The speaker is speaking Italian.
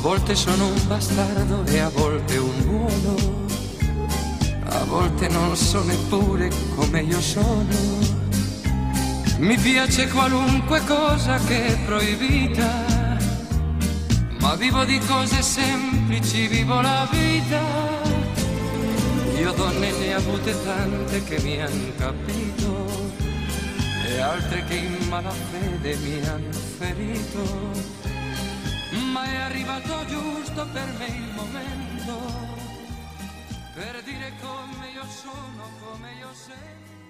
volte sono un bastardo e a volte un buono, a volte non so neppure come io sono. Mi piace qualunque cosa che è proibita, ma vivo di cose semplici, vivo la vita. Io donne ne ho avute tante che mi han capito e altre che in malafede mi han ferito, ma è arrivato giusto per me il momento per dire come io sono, come io sento.